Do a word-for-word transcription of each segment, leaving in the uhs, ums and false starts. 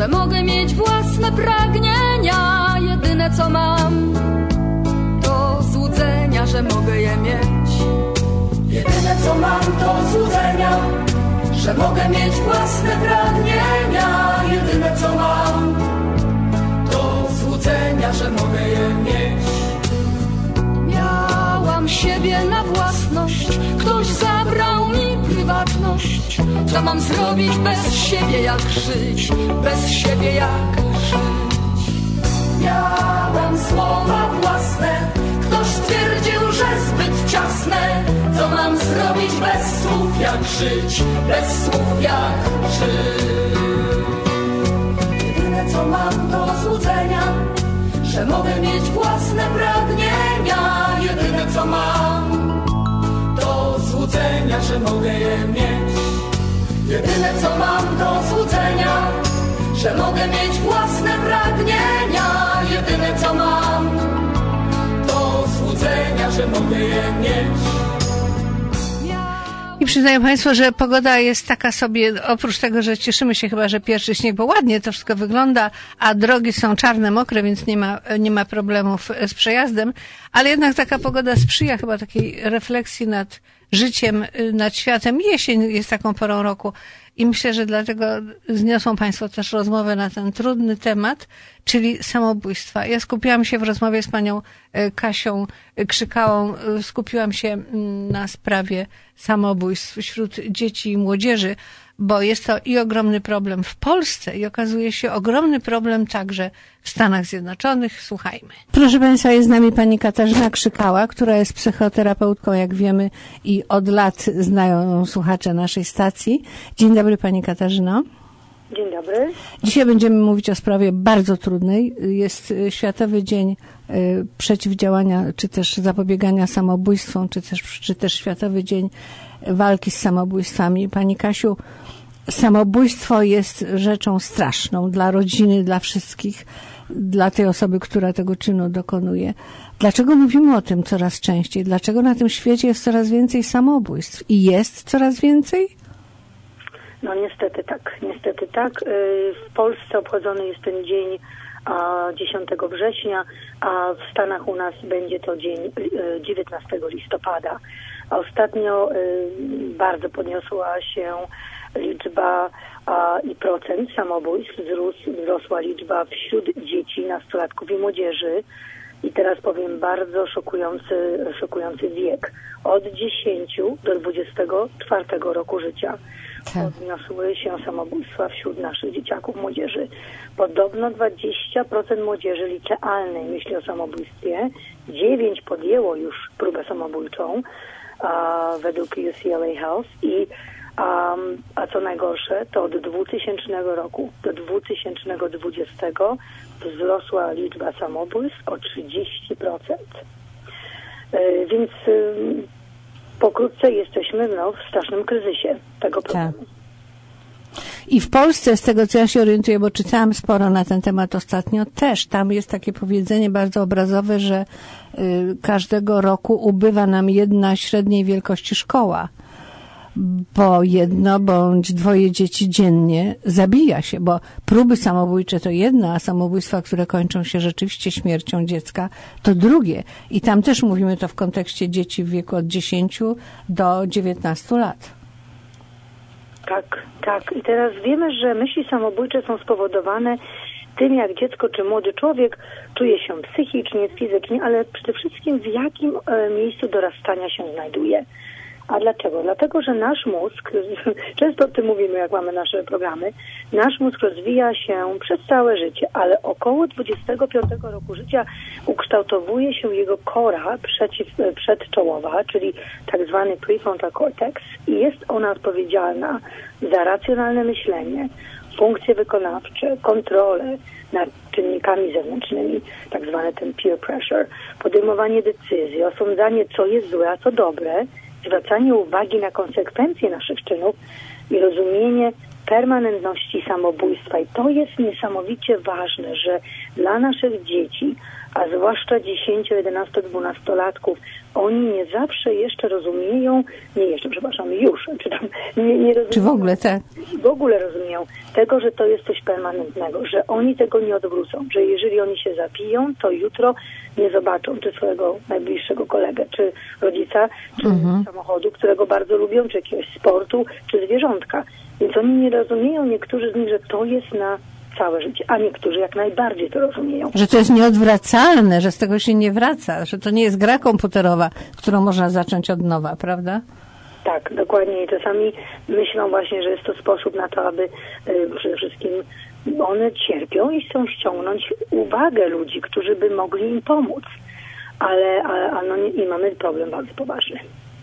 że mogę mieć własne pragnienia. Jedyne co mam to złudzenia, że mogę je mieć. Jedyne co mam to złudzenia, że mogę mieć własne pragnienia. Jedyne co mam to złudzenia, że mogę je mieć. Miałam siebie na własność, ktoś zabrał mi prywatność. Co mam zrobić bez siebie, jak żyć? Bez siebie jak żyć? Miałam słowa własne, ktoś stwierdził, że zbyt ciasne. Co mam zrobić bez słów, jak żyć? Bez słów jak żyć? Jedyne co mam to złudzenia, że mogę mieć własne pragnienia. Jedyne co mam to złudzenia, że mogę je mieć. Jedyne co mam to złudzenia, że mogę mieć własne pragnienia. Jedyne co mam to złudzenia, że mogę je mieć. I przyznaję Państwu, że pogoda jest taka sobie, oprócz tego, że cieszymy się chyba, że pierwszy śnieg, bo ładnie to wszystko wygląda, a drogi są czarne, mokre, więc nie ma, nie ma problemów z przejazdem, ale jednak taka pogoda sprzyja chyba takiej refleksji nad życiem, nad światem. Jesień jest taką porą roku i myślę, że dlatego zniosą Państwo też rozmowę na ten trudny temat, czyli samobójstwa. Ja skupiłam się w rozmowie z panią Kasią Krzykałą, skupiłam się na sprawie samobójstw wśród dzieci i młodzieży, bo jest to i ogromny problem w Polsce i okazuje się ogromny problem także w Stanach Zjednoczonych. Słuchajmy. Proszę Państwa, jest z nami pani Katarzyna Krzykała, która jest psychoterapeutką, jak wiemy, i od lat znają ją słuchacze naszej stacji. Dzień dobry pani Katarzyno. Dzień dobry. Dzisiaj będziemy mówić o sprawie bardzo trudnej. Jest Światowy Dzień Przeciwdziałania, czy też zapobiegania samobójstwom, czy też, czy też Światowy Dzień Walki z Samobójstwami. Pani Kasiu, samobójstwo jest rzeczą straszną dla rodziny, dla wszystkich, dla tej osoby, która tego czynu dokonuje. Dlaczego mówimy o tym coraz częściej? Dlaczego na tym świecie jest coraz więcej samobójstw? I jest coraz więcej? No niestety tak, niestety tak. W Polsce obchodzony jest ten dzień dziesiątego września, a w Stanach u nas będzie to dzień dziewiętnastego listopada. A ostatnio bardzo podniosła się liczba i procent samobójstw, wzrosła liczba wśród dzieci, nastolatków i młodzieży. I teraz powiem bardzo szokujący, szokujący wiek. Od dziesięciu do dwudziestego czwartego roku życia podniosły się samobójstwa wśród naszych dzieciaków, młodzieży. Podobno dwadzieścia procent młodzieży licealnej myśli o samobójstwie. dziewięć podjęło już próbę samobójczą a, według U C L A Health. I, a, a co najgorsze, to od dwutysięcznego roku do dwa tysiące dwudziestego wzrosła liczba samobójstw o trzydzieści procent. E, więc e, pokrótce jesteśmy no, w strasznym kryzysie tego problemu. Tak. I w Polsce, z tego co ja się orientuję, bo czytałam sporo na ten temat ostatnio, też tam jest takie powiedzenie bardzo obrazowe, że y, każdego roku ubywa nam jedna średniej wielkości szkoła, bo jedno bądź dwoje dzieci dziennie zabija się, bo próby samobójcze to jedno, a samobójstwa, które kończą się rzeczywiście śmiercią dziecka, to drugie. I tam też mówimy to w kontekście dzieci w wieku od dziesięciu do dziewiętnastu lat. Tak, tak. I teraz wiemy, że myśli samobójcze są spowodowane tym, jak dziecko czy młody człowiek czuje się psychicznie, fizycznie, ale przede wszystkim w jakim e, miejscu dorastania się znajduje. A dlaczego? Dlatego, że nasz mózg, często o tym mówimy, jak mamy nasze programy, nasz mózg rozwija się przez całe życie, ale około dwudziestego piątego roku życia ukształtowuje się jego kora przeciw, przedczołowa, czyli tak zwany prefrontal cortex, i jest ona odpowiedzialna za racjonalne myślenie, funkcje wykonawcze, kontrolę nad czynnikami zewnętrznymi, tak zwany ten peer pressure, podejmowanie decyzji, osądzanie, co jest złe, a co dobre, zwracanie uwagi na konsekwencje naszych czynów i rozumienie permanentności samobójstwa. I to jest niesamowicie ważne, że dla naszych dzieci, a zwłaszcza dziesięcio, jedenasto, dwunastolatków, oni nie zawsze jeszcze rozumieją, nie jeszcze, przepraszam, już, czy tam nie, nie rozumieją. Czy w ogóle tak? W ogóle rozumieją tego, że to jest coś permanentnego, że oni tego nie odwrócą, że jeżeli oni się zapiją, to jutro nie zobaczą czy swojego najbliższego kolegę, czy rodzica, czy mhm. samochodu, którego bardzo lubią, czy jakiegoś sportu, czy zwierzątka. Więc oni nie rozumieją, niektórzy z nich, że to jest na całe życie, a niektórzy jak najbardziej to rozumieją. Że to jest nieodwracalne, że z tego się nie wraca, że to nie jest gra komputerowa, którą można zacząć od nowa, prawda? Tak, dokładnie. I czasami myślą właśnie, że jest to sposób na to, aby y, przede wszystkim one cierpią i chcą ściągnąć uwagę ludzi, którzy by mogli im pomóc. Ale, ale, ale no nie, i mamy problem bardzo poważny.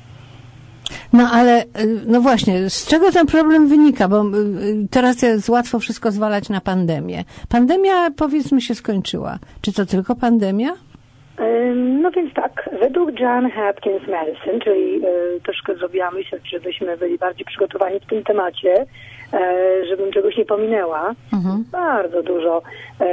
No ale, no właśnie, z czego ten problem wynika? Bo teraz jest łatwo wszystko zwalać na pandemię. Pandemia, powiedzmy, się skończyła. Czy to tylko pandemia? No więc tak, według Johns Hopkins Medicine, czyli y, troszkę zrobiłam myśl, żebyśmy byli bardziej przygotowani w tym temacie, y, żebym czegoś nie pominęła. Mhm. Bardzo dużo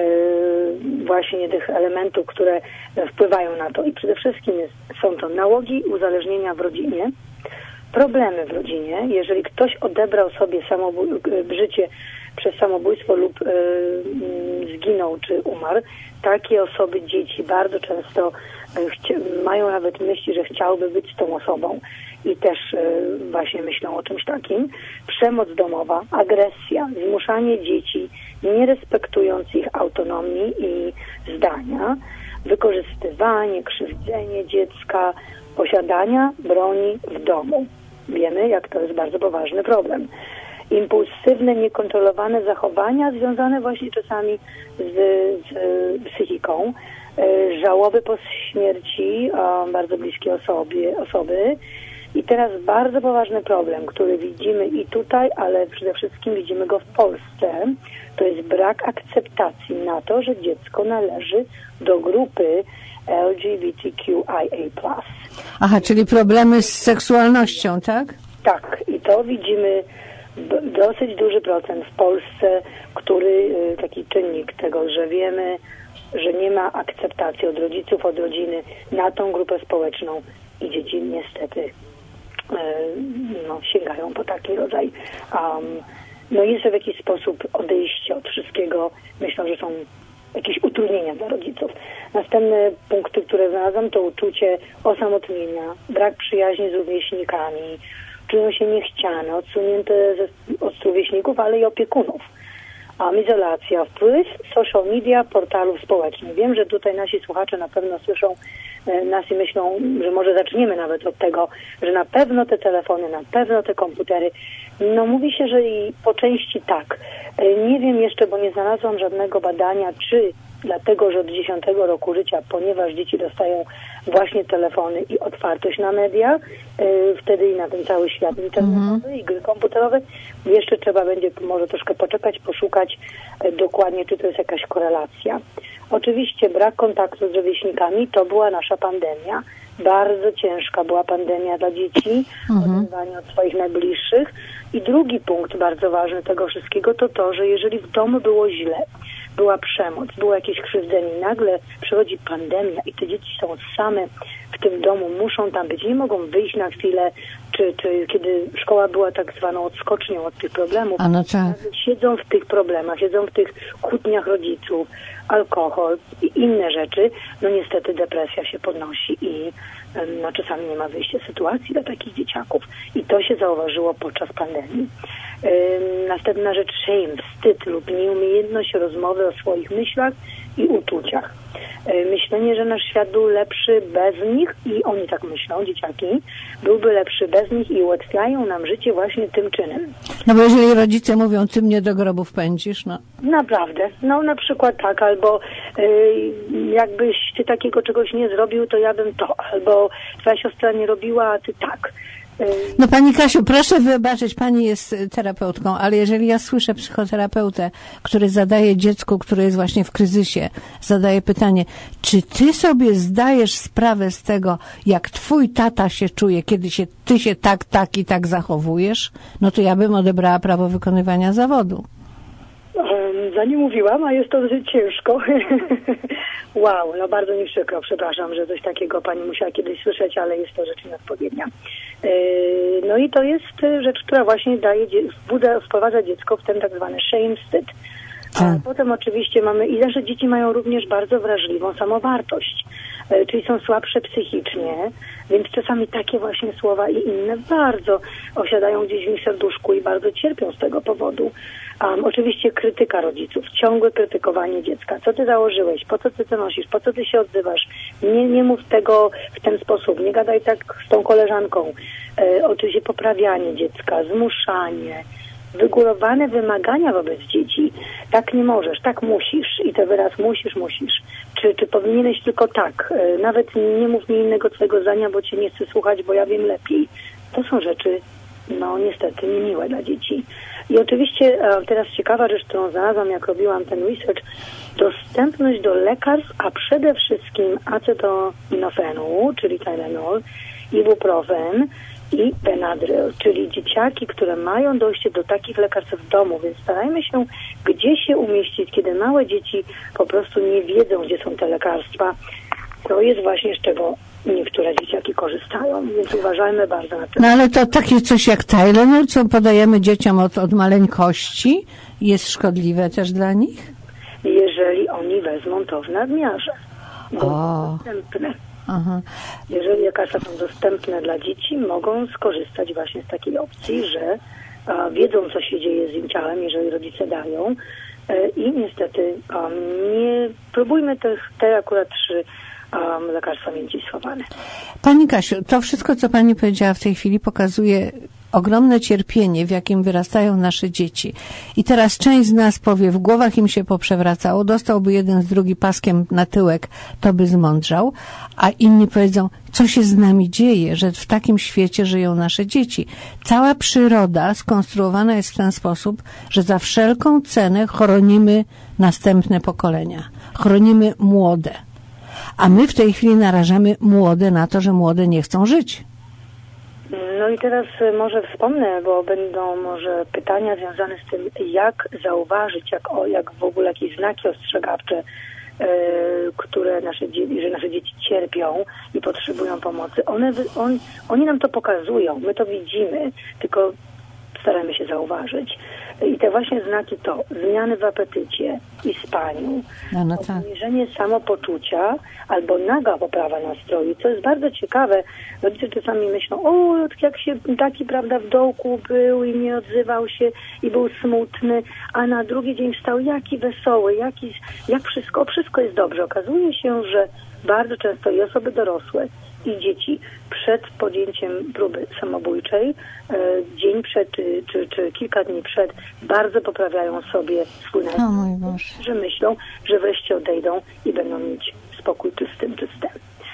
y, właśnie tych elementów, które wpływają na to. I przede wszystkim jest, są to nałogi, uzależnienia w rodzinie, problemy w rodzinie. Jeżeli ktoś odebrał sobie samobój- życie przez samobójstwo lub y, y, zginął czy umarł, takie osoby, dzieci bardzo często y, chci- mają nawet myśli, że chciałyby być z tą osobą i też y, właśnie myślą o czymś takim. Przemoc domowa, agresja, zmuszanie dzieci, nie respektując ich autonomii i zdania, wykorzystywanie, krzywdzenie dziecka, posiadania broni w domu. Wiemy, jak to jest bardzo poważny problem. Impulsywne, niekontrolowane zachowania związane właśnie czasami z, z psychiką, żałoby po śmierci bardzo bliskiej osobie, osoby. I teraz bardzo poważny problem, który widzimy i tutaj, ale przede wszystkim widzimy go w Polsce, to jest brak akceptacji na to, że dziecko należy do grupy L G B T Q I A plus. Aha, czyli problemy z seksualnością, tak? Tak, i to widzimy dosyć duży procent w Polsce, który taki czynnik tego, że wiemy, że nie ma akceptacji od rodziców, od rodziny na tą grupę społeczną i dzieci niestety no, sięgają po taki rodzaj. Um, no jest to w jakiś sposób odejście od wszystkiego. Myślę, że są jakieś utrudnienia dla rodziców. Następne punkty, które znalazłam, to uczucie osamotnienia, brak przyjaźni z rówieśnikami, czują się niechciane, odsunięte ze, od rówieśników, ale i opiekunów. A izolacja, wpływ social media, portalów społecznych. Wiem, że tutaj nasi słuchacze na pewno słyszą e, nas i myślą, że może zaczniemy nawet od tego, że na pewno te telefony, na pewno te komputery. No mówi się, że i po części tak. E, nie wiem jeszcze, bo nie znalazłam żadnego badania, czy dlatego, że od dziesiątego roku życia, ponieważ dzieci dostają właśnie telefony i otwartość na media, yy, wtedy i na ten cały świat internetowy mm-hmm. i gry komputerowe, jeszcze trzeba będzie może troszkę poczekać, poszukać yy, dokładnie, czy to jest jakaś korelacja. Oczywiście brak kontaktu z rówieśnikami to była nasza pandemia. Bardzo ciężka była pandemia dla dzieci, mm-hmm. oderwanie od swoich najbliższych. I drugi punkt bardzo ważny tego wszystkiego to to, że jeżeli w domu było źle, była przemoc, było jakieś krzywdzenie, nagle przychodzi pandemia i te dzieci są same w tym domu, muszą tam być, nie mogą wyjść na chwilę, czy, czy kiedy szkoła była tak zwaną odskocznią od tych problemów, A no tak. siedzą w tych problemach, siedzą w tych kłótniach rodziców, alkohol i inne rzeczy, no niestety depresja się podnosi i no, czasami nie ma wyjścia z sytuacji dla takich dzieciaków. I to się zauważyło podczas pandemii. Ym, następna rzecz, shame, wstyd lub nieumiejętność rozmowy o swoich myślach i uczuciach. Yy, myślenie, że nasz świat był lepszy bez nich i oni tak myślą, dzieciaki, byłby lepszy bez nich i ułatwiają nam życie właśnie tym czynem. No bo jeżeli rodzice mówią, ty mnie do grobów pędzisz, no. Naprawdę. No na przykład tak, albo yy, jakbyś ty takiego czegoś nie zrobił, to ja bym to, albo twoja siostra nie robiła, a ty tak. No Pani Kasiu, proszę wybaczyć, Pani jest terapeutką, ale jeżeli ja słyszę psychoterapeutę, który zadaje dziecku, które jest właśnie w kryzysie, zadaje pytanie, czy Ty sobie zdajesz sprawę z tego, jak Twój tata się czuje, kiedy się Ty się tak, tak i tak zachowujesz, no to ja bym odebrała prawo wykonywania zawodu. Za nie mówiłam, a jest to dosyć ciężko. Wow, no bardzo mi przykro, przepraszam, że coś takiego Pani musiała kiedyś słyszeć, ale jest to rzecz nieodpowiednia. No i to jest rzecz, która właśnie daje, wbudza, wprowadza dziecko w ten tak zwany shame, wstyd. A tak. Potem oczywiście mamy, i nasze dzieci mają również bardzo wrażliwą samowartość, czyli są słabsze psychicznie, więc czasami takie właśnie słowa i inne bardzo osiadają gdzieś w ich serduszku i bardzo cierpią z tego powodu. Um, oczywiście krytyka rodziców, ciągłe krytykowanie dziecka. Co ty założyłeś? Po co ty to nosisz? Po co ty się odzywasz? Nie, nie mów tego w ten sposób. Nie gadaj tak z tą koleżanką. E, oczywiście poprawianie dziecka, zmuszanie, wygórowane wymagania wobec dzieci. Tak nie możesz, tak musisz. I to wyraz musisz, musisz. Czy, czy powinieneś tylko tak? E, nawet nie mów mi innego twojego zdania, bo cię nie chcę słuchać, bo ja wiem lepiej. To są rzeczy, no niestety, niemiłe dla dzieci. I oczywiście teraz ciekawa rzecz, którą znalazłam, jak robiłam ten research, dostępność do lekarstw, a przede wszystkim acetaminophenu, czyli Tylenol, ibuprofen i Benadryl, czyli dzieciaki, które mają dojście do takich lekarstw w domu, więc starajmy się gdzie się umieścić, kiedy małe dzieci po prostu nie wiedzą, gdzie są te lekarstwa. To jest właśnie z czego niektóre dzieciaki korzystają, więc uważajmy bardzo na to. No ale to takie coś jak Tylenol, co podajemy dzieciom od, od maleńkości, jest szkodliwe też dla nich? Jeżeli oni wezmą to w nadmiarze. Bo O. dostępne. Aha. Jeżeli lekarstwa są dostępne dla dzieci, mogą skorzystać właśnie z takiej opcji, że a, wiedzą, co się dzieje z im ciałem, jeżeli rodzice dają. E, I niestety a, nie próbujmy tych, te akurat trzy Um, lekarstwa międzyjskowane. Pani Kasiu, to wszystko, co Pani powiedziała w tej chwili, pokazuje ogromne cierpienie, w jakim wyrastają nasze dzieci. I teraz część z nas powie, w głowach im się poprzewracało, dostałby jeden z drugi paskiem na tyłek, to by zmądrzał, a inni powiedzą, co się z nami dzieje, że w takim świecie żyją nasze dzieci. Cała przyroda skonstruowana jest w ten sposób, że za wszelką cenę chronimy następne pokolenia. Chronimy młode. A my w tej chwili narażamy młode na to, że młode nie chcą żyć. No i teraz może wspomnę, bo będą może pytania związane z tym, jak zauważyć, jak, o, jak w ogóle jakieś znaki ostrzegawcze, yy, które nasze dzieci, że nasze dzieci cierpią i potrzebują pomocy. One, on, oni nam to pokazują, my to widzimy, tylko staramy się zauważyć. I te właśnie znaki to zmiany w apetycie i spaniu, no, no tak. obniżenie samopoczucia albo nagła poprawa nastroju, co jest bardzo ciekawe. Rodzice czasami myślą, o, jak się taki, prawda, w dołku był i nie odzywał się i był smutny, a na drugi dzień wstał jaki wesoły, jaki, jak wszystko, wszystko jest dobrze. Okazuje się, że bardzo często i osoby dorosłe, i dzieci przed podjęciem próby samobójczej, e, dzień przed, czy, czy, czy kilka dni przed, bardzo poprawiają sobie swój nastrój, że myślą, że wreszcie odejdą i będą mieć spokój czystym, czystym.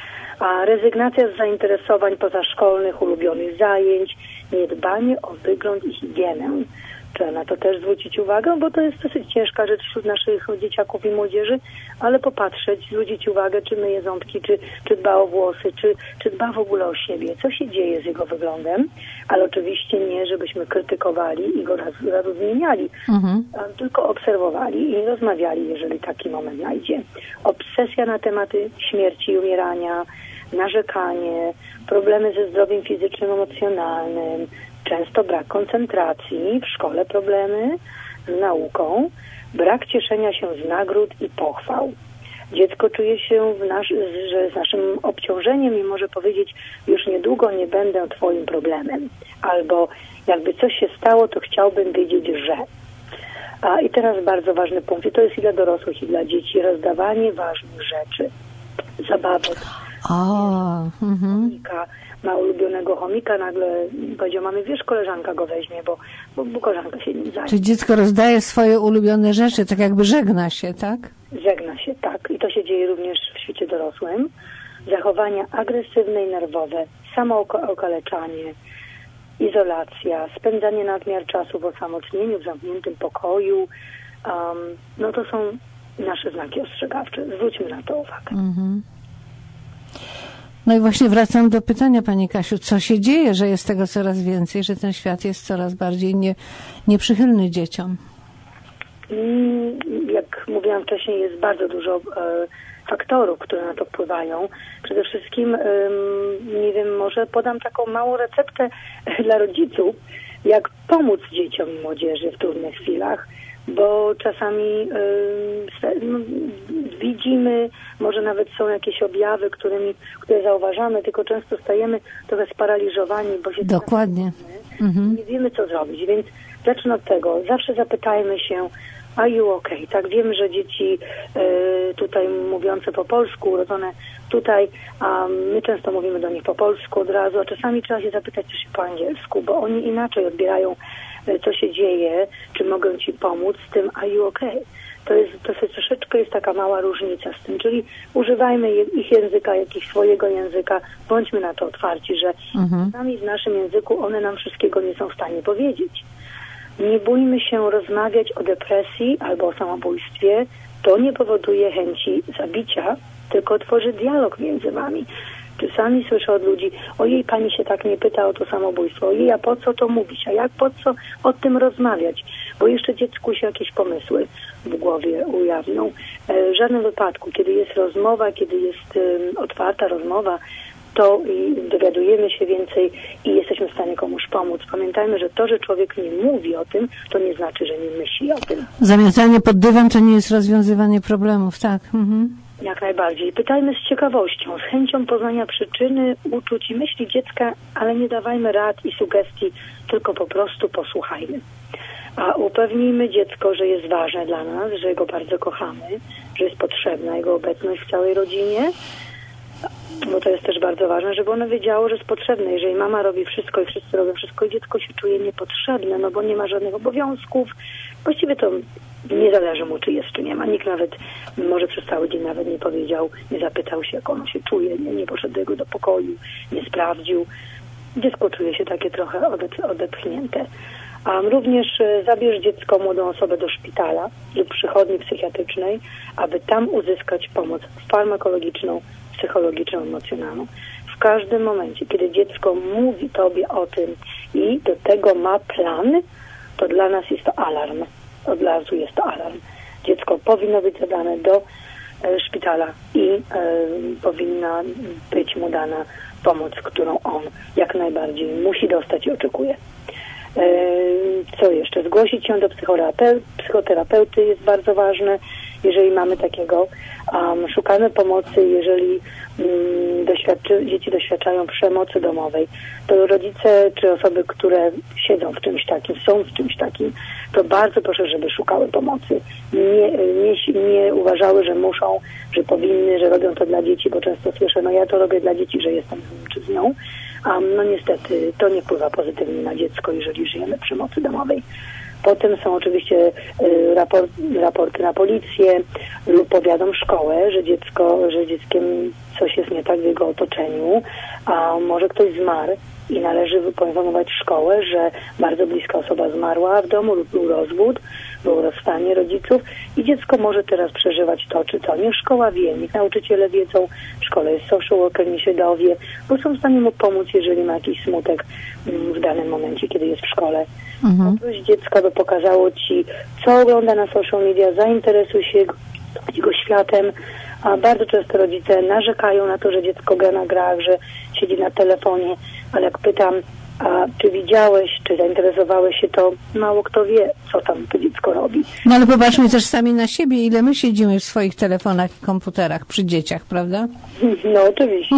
A rezygnacja z zainteresowań pozaszkolnych, ulubionych zajęć, niedbanie o wygląd i higienę. Trzeba na to też zwrócić uwagę, bo to jest dosyć ciężka rzecz wśród naszych dzieciaków i młodzieży, ale popatrzeć, zwrócić uwagę, czy myje ząbki, czy, czy dba o włosy, czy, czy dba w ogóle o siebie, co się dzieje z jego wyglądem, ale oczywiście nie, żebyśmy krytykowali i go raz, raz zmieniali, mhm. tylko obserwowali i rozmawiali, jeżeli taki moment najdzie. Obsesja na tematy śmierci i umierania, narzekanie, problemy ze zdrowiem fizycznym, emocjonalnym, często brak koncentracji, w szkole problemy z nauką, brak cieszenia się z nagród i pochwał. Dziecko czuje się, w nasz, że z naszym obciążeniem i może powiedzieć, już niedługo nie będę twoim problemem. Albo jakby coś się stało, to chciałbym wiedzieć, że. A i teraz bardzo ważny punkt, i to jest i dla dorosłych, i dla dzieci, rozdawanie ważnych rzeczy, zabawek. O, mhm. Ma ulubionego chomika, nagle powiedział, mamy, wiesz, koleżanka go weźmie, bo, bo, bo koleżanka się nim zajmie. Czy dziecko rozdaje swoje ulubione rzeczy, tak jakby żegna się, tak? Żegna się, tak. I to się dzieje również w świecie dorosłym. Zachowania agresywne i nerwowe, samookaleczanie, izolacja, spędzanie nadmiar czasu w osamotnieniu, w zamkniętym pokoju, um, no to są nasze znaki ostrzegawcze. Zwróćmy na to uwagę. Mhm. No i właśnie wracam do pytania, Pani Kasiu, co się dzieje, że jest tego coraz więcej, że ten świat jest coraz bardziej nie, nieprzychylny dzieciom? Jak mówiłam wcześniej, jest bardzo dużo e, faktorów, które na to wpływają. Przede wszystkim, e, nie wiem, może podam taką małą receptę dla rodziców, jak pomóc dzieciom i młodzieży w trudnych chwilach, bo czasami e, no, widzimy, może nawet są jakieś objawy, którymi, które zauważamy, tylko często stajemy trochę sparaliżowani, bo się Dokładnie. Mhm. nie wiemy, co zrobić, więc zacznę od tego. Zawsze zapytajmy się, are you okay? Tak, wiemy, że dzieci y, tutaj mówiące po polsku, urodzone tutaj, a my często mówimy do nich po polsku od razu, a czasami trzeba się zapytać coś po angielsku, bo oni inaczej odbierają, y, co się dzieje, czy mogę ci pomóc z tym are you okay? To jest, to jest troszeczkę jest taka mała różnica z tym, czyli używajmy ich języka, jak ich swojego języka, bądźmy na to otwarci, że Mhm. sami w naszym języku one nam wszystkiego nie są w stanie powiedzieć. Nie bójmy się rozmawiać o depresji albo o samobójstwie. To nie powoduje chęci zabicia, tylko tworzy dialog między wami. Czasami słyszę od ludzi, ojej, pani się tak nie pyta o to samobójstwo, ojej, a po co to mówić, a jak, po co o tym rozmawiać, bo jeszcze dziecku się jakieś pomysły w głowie ujawnią. W żadnym wypadku, kiedy jest rozmowa, kiedy jest um, otwarta rozmowa, to i dowiadujemy się więcej i jesteśmy w stanie komuś pomóc. Pamiętajmy, że to, że człowiek nie mówi o tym, to nie znaczy, że nie myśli o tym. Zamiatanie pod dywan to nie jest rozwiązywanie problemów, tak. Mhm. Jak najbardziej. Pytajmy z ciekawością, z chęcią poznania przyczyny, uczuć i myśli dziecka, ale nie dawajmy rad i sugestii, tylko po prostu posłuchajmy. A upewnijmy dziecko, że jest ważne dla nas, że go bardzo kochamy, że jest potrzebna jego obecność w całej rodzinie, bo to jest też bardzo ważne, żeby ono wiedziało, że jest potrzebne. Jeżeli mama robi wszystko i wszyscy robią wszystko i dziecko się czuje niepotrzebne, no bo nie ma żadnych obowiązków, właściwie to nie zależy mu, czy jest, czy nie ma. Nikt nawet, może przez cały dzień nawet nie powiedział, nie zapytał się, jak ono się czuje, nie, nie poszedł do jego do pokoju, nie sprawdził. Dziecko czuje się takie trochę odep- odepchnięte. A również zabierz dziecko, młodą osobę do szpitala lub przychodni psychiatrycznej, aby tam uzyskać pomoc farmakologiczną, psychologiczną, emocjonalną. W każdym momencie, kiedy dziecko mówi tobie o tym i do tego ma plan, to dla nas jest to alarm. Od razu jest to alarm. Dziecko powinno być zadane do e, szpitala i e, powinna być mu dana pomoc, którą on jak najbardziej musi dostać i oczekuje. E, co jeszcze? Zgłosić się do psychoterapeuty, psychoterapeuty jest bardzo ważne. Jeżeli mamy takiego, um, szukamy pomocy, jeżeli um, doświadczy, dzieci doświadczają przemocy domowej, to rodzice czy osoby, które siedzą w czymś takim, są w czymś takim, to bardzo proszę, żeby szukały pomocy. Nie, nie, nie uważały, że muszą, że powinny, że robią to dla dzieci, bo często słyszę, no ja to robię dla dzieci, że jestem z nim czy z nią. Um, no niestety to nie wpływa pozytywnie na dziecko, jeżeli żyjemy w przemocy domowej. Potem są oczywiście y, raport, raporty na policję lub powiadom szkołę, że dziecko, że dzieckiem coś jest nie tak w jego otoczeniu, a może ktoś zmarł i należy poinformować szkołę, że bardzo bliska osoba zmarła w domu lub był rozwód, było rozstanie rodziców i dziecko może teraz przeżywać to czy to. Niech szkoła wie, niech nauczyciele wiedzą, w szkole jest social worker, niech się dowie, bo są w stanie mu pomóc, jeżeli ma jakiś smutek w danym momencie, kiedy jest w szkole. Mhm. Poproś dziecka, by pokazało ci, co ogląda na social media, zainteresuj się jego, jego światem, a bardzo często rodzice narzekają na to, że dziecko gra na grach, że siedzi na telefonie, ale jak pytam, a czy widziałeś, czy zainteresowałeś się, to mało kto wie, co tam to dziecko robi. No ale popatrzmy też sami na siebie, ile my siedzimy w swoich telefonach i komputerach przy dzieciach, prawda? No oczywiście.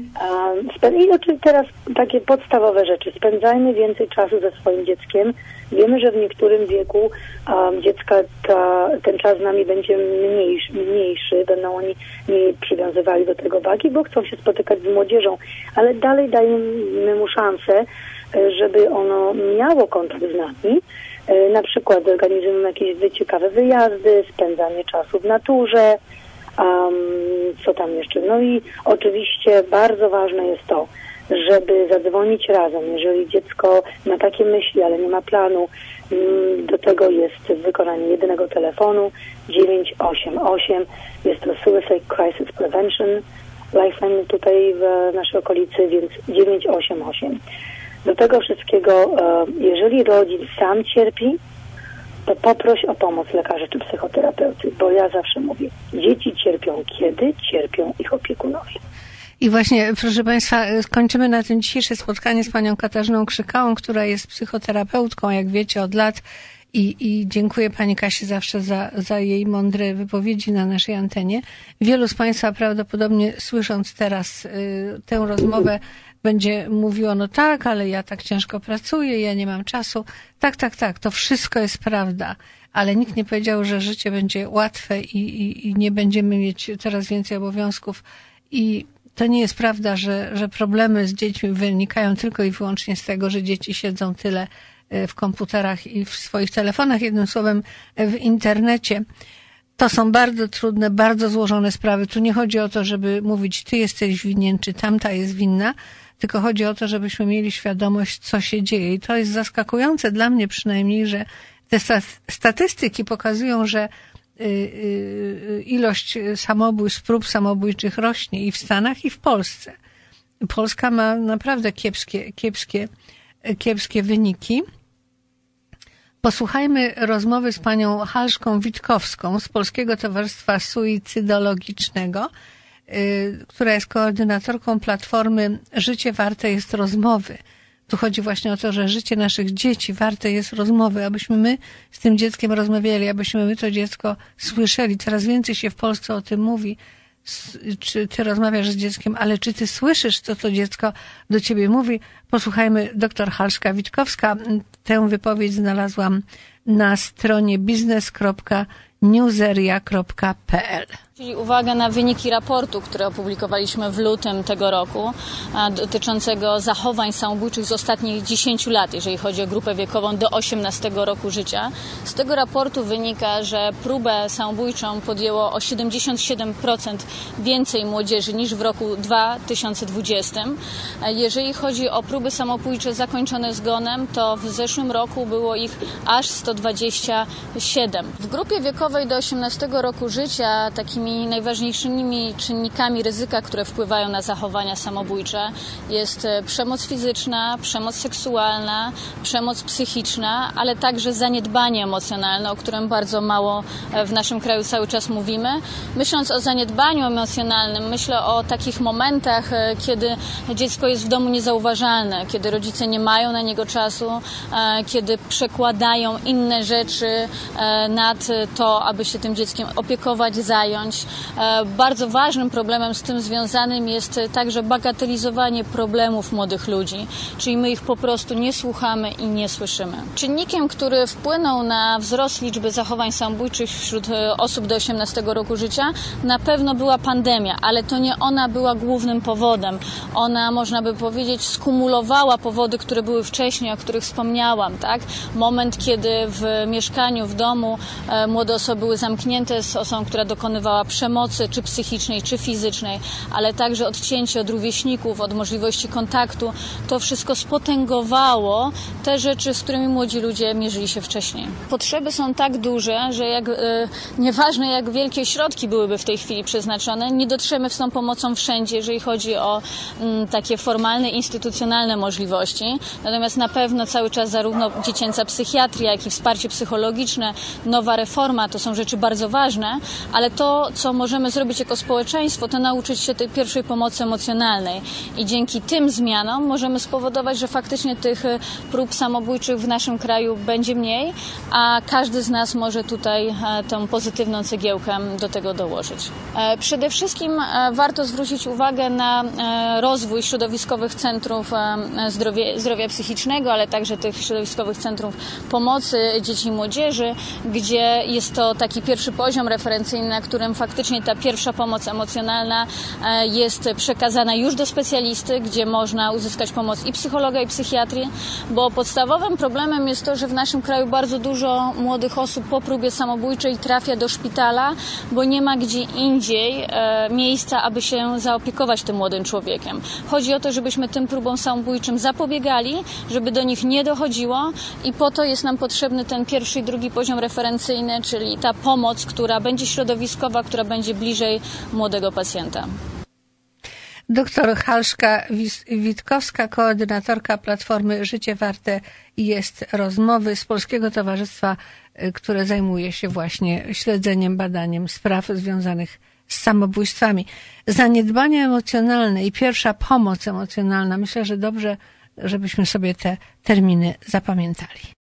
I oczywiście teraz takie podstawowe rzeczy. Spędzajmy więcej czasu ze swoim dzieckiem. Wiemy, że w niektórym wieku um, dziecka ta, ten czas z nami będzie mniejszy, mniejszy, będą oni mniej przywiązywali do tego wagi, bo chcą się spotykać z młodzieżą, ale dalej dajemy mu szansę, żeby ono miało kontakt z nami. Na przykład organizujemy jakieś ciekawe wyjazdy, spędzanie czasu w naturze, um, co tam jeszcze. No i oczywiście bardzo ważne jest to, żeby zadzwonić razem. Jeżeli dziecko ma takie myśli, ale nie ma planu, do tego jest wykonanie jedynego telefonu dziewięć osiem osiem. Jest to Suicide Crisis Prevention Lifeline tutaj w naszej okolicy, więc dziewięć osiem osiem. Do tego wszystkiego, jeżeli rodzic sam cierpi, to poproś o pomoc lekarza czy psychoterapeuty, bo ja zawsze mówię, dzieci cierpią, kiedy cierpią ich opiekunowie. I właśnie, proszę Państwa, skończymy na tym dzisiejsze spotkanie z panią Katarzyną Krzykałą, która jest psychoterapeutką, jak wiecie, od lat. I, i dziękuję pani Kasi zawsze za, za jej mądre wypowiedzi na naszej antenie. Wielu z Państwa prawdopodobnie słysząc teraz y, tę rozmowę będzie mówiło, no tak, ale ja tak ciężko pracuję, ja nie mam czasu. Tak, tak, tak, to wszystko jest prawda, ale nikt nie powiedział, że życie będzie łatwe i, i, i nie będziemy mieć coraz więcej obowiązków. I to nie jest prawda, że, że problemy z dziećmi wynikają tylko i wyłącznie z tego, że dzieci siedzą tyle w komputerach i w swoich telefonach, jednym słowem w internecie. To są bardzo trudne, bardzo złożone sprawy. Tu nie chodzi o to, żeby mówić, ty jesteś winien, czy tamta jest winna, tylko chodzi o to, żebyśmy mieli świadomość, co się dzieje. I to jest zaskakujące dla mnie przynajmniej, że te statystyki pokazują, że ilość samobójstw, prób samobójczych rośnie i w Stanach, i w Polsce. Polska ma naprawdę kiepskie, kiepskie, kiepskie wyniki. Posłuchajmy rozmowy z panią Halszką Witkowską z Polskiego Towarzystwa Suicydologicznego, która jest koordynatorką platformy Życie warte jest rozmowy. Tu chodzi właśnie o to, że życie naszych dzieci warte jest rozmowy, abyśmy my z tym dzieckiem rozmawiali, abyśmy my to dziecko słyszeli. Coraz więcej się w Polsce o tym mówi. Czy ty rozmawiasz z dzieckiem, ale czy ty słyszysz, co to dziecko do ciebie mówi? Posłuchajmy doktor Halszka Witkowska. Tę wypowiedź znalazłam na stronie biznes kropka newseria kropka p l. Czyli uwaga na wyniki raportu, które opublikowaliśmy w lutym tego roku, dotyczącego zachowań samobójczych z ostatnich dziesięciu lat, jeżeli chodzi o grupę wiekową do osiemnastego roku życia. Z tego raportu wynika, że próbę samobójczą podjęło o siedemdziesiąt siedem procent więcej młodzieży niż w roku dwa tysiące dwudziestym. Jeżeli chodzi o próby samobójcze zakończone zgonem, to w zeszłym roku było ich aż sto dwadzieścia siedem. W grupie wiekowej do osiemnastego roku życia takimi najważniejszymi czynnikami ryzyka, które wpływają na zachowania samobójcze, jest przemoc fizyczna, przemoc seksualna, przemoc psychiczna, ale także zaniedbanie emocjonalne, o którym bardzo mało w naszym kraju cały czas mówimy. Myśląc o zaniedbaniu emocjonalnym, myślę o takich momentach, kiedy dziecko jest w domu niezauważalne, kiedy rodzice nie mają na niego czasu, kiedy przekładają inne rzeczy nad to, aby się tym dzieckiem opiekować, zająć. Bardzo ważnym problemem z tym związanym jest także bagatelizowanie problemów młodych ludzi, czyli my ich po prostu nie słuchamy i nie słyszymy. Czynnikiem, który wpłynął na wzrost liczby zachowań samobójczych wśród osób do osiemnastego roku życia, na pewno była pandemia, ale to nie ona była głównym powodem. Ona, można by powiedzieć, skumulowała powody, które były wcześniej, o których wspomniałam, tak? Moment, kiedy w mieszkaniu, w domu młode osoby były zamknięte z osobą, która dokonywała przemocy, czy psychicznej, czy fizycznej, ale także odcięcie od rówieśników, od możliwości kontaktu. To wszystko spotęgowało te rzeczy, z którymi młodzi ludzie mierzyli się wcześniej. Potrzeby są tak duże, że jak, e, nieważne jak wielkie środki byłyby w tej chwili przeznaczone, nie dotrzemy z tą pomocą wszędzie, jeżeli chodzi o m, takie formalne, instytucjonalne możliwości. Natomiast na pewno cały czas zarówno dziecięca psychiatria, jak i wsparcie psychologiczne, nowa reforma, to są rzeczy bardzo ważne, ale to, co możemy zrobić jako społeczeństwo, to nauczyć się tej pierwszej pomocy emocjonalnej. I dzięki tym zmianom możemy spowodować, że faktycznie tych prób samobójczych w naszym kraju będzie mniej, a każdy z nas może tutaj tą pozytywną cegiełkę do tego dołożyć. Przede wszystkim warto zwrócić uwagę na rozwój środowiskowych centrów zdrowia, zdrowia psychicznego, ale także tych środowiskowych centrów pomocy dzieci i młodzieży, gdzie jest to taki pierwszy poziom referencyjny, na którym faktycznie ta pierwsza pomoc emocjonalna jest przekazana już do specjalisty, gdzie można uzyskać pomoc i psychologa, i psychiatrii, bo podstawowym problemem jest to, że w naszym kraju bardzo dużo młodych osób po próbie samobójczej trafia do szpitala, bo nie ma gdzie indziej miejsca, aby się zaopiekować tym młodym człowiekiem. Chodzi o to, żebyśmy tym próbom samobójczym zapobiegali, żeby do nich nie dochodziło i po to jest nam potrzebny ten pierwszy i drugi poziom referencyjny, czyli ta pomoc, która będzie środowiskowa, która będzie bliżej młodego pacjenta. Doktor Halszka Witkowska, koordynatorka Platformy Życie Warte jest rozmowy z Polskiego Towarzystwa, które zajmuje się właśnie śledzeniem, badaniem spraw związanych z samobójstwami. Zaniedbania emocjonalne i pierwsza pomoc emocjonalna. Myślę, że dobrze, żebyśmy sobie te terminy zapamiętali.